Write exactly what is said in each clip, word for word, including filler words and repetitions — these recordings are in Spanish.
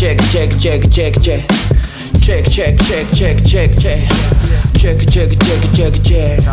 check, check, check, check, check. Check, check, check, check, check, check. Check, check, check, check, check.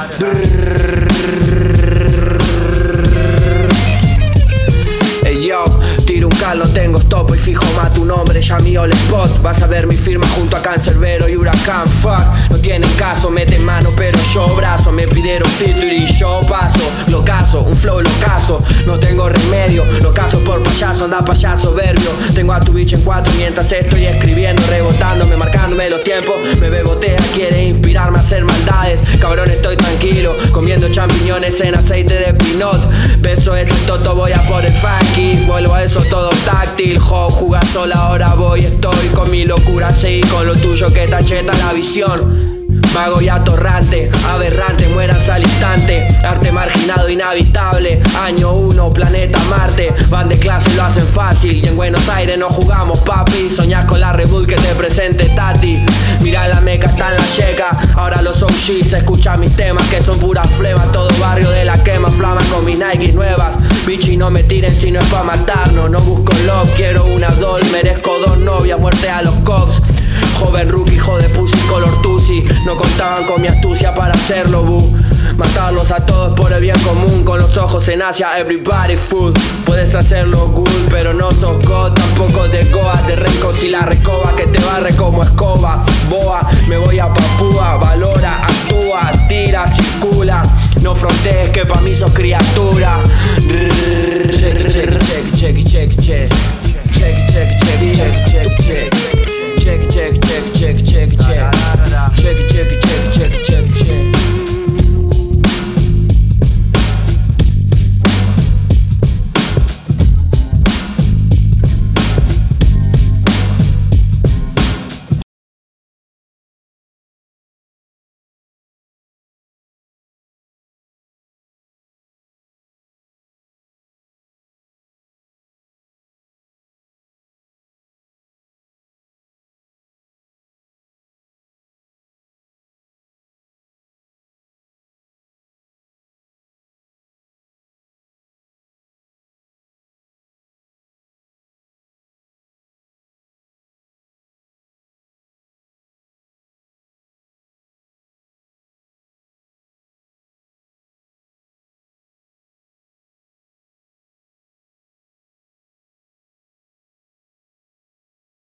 Ey yo, tiro un calo, tengo stop y fijo más tu nombre, ya mío el spot. Vas a ver mi firma junto a Cancerbero y Huracán, fuck. No tienen caso, meten mano pero yo brazo. Me pidieron feature y yo paso. Lo caso, un flow lo caso. No tengo remedio, lo caso por payaso, anda payaso soberbio. Tengo a tu bicho en cuatro mientras estoy escribiendo, rebotándome, marcándome los tiempos. Me bebotea, quiere inspirarme a hacer maldades. Cabrón, estoy tranquilo, comiendo champiñones en aceite de pinot. Beso ese toto, voy a por el funky. Vuelvo a eso todo táctil, jo, jugar sola, ahora voy, estoy con mi locura, sí, con lo tuyo que tacheta la visión. Mago y atorrante, aberrante, mueras al instante. Arte marginado, inhabitable. Año uno, planeta Marte. Van de clase, lo hacen fácil. Y en Buenos Aires no jugamos, papi. Soñás con la Red Bull que te presente Tati. Mira la meca, está en la checa. Ahora los O Gs escuchan mis temas que son pura flema. Todo barrio de la quema, flama con mis Nike nuevas. Bichi, no me tiren si no es pa' matarnos. No busco love, quiero una doll. Merezco dos novias, muerte a los cops. Joven rookie, hijo de pussy, color tusi. No contaban con mi astucia para hacerlo, boo. Matarlos a todos por el bien común. Con los ojos en Asia, everybody food. Puedes hacerlo cool, pero no sos God. Tampoco de Goa, de Recos y la recoba que te barre como escoba. Boa, me voy a Papúa. Valora, actúa, tira, circula. No frontees que pa' mí sos criatura. Check, check, check, check, check, check.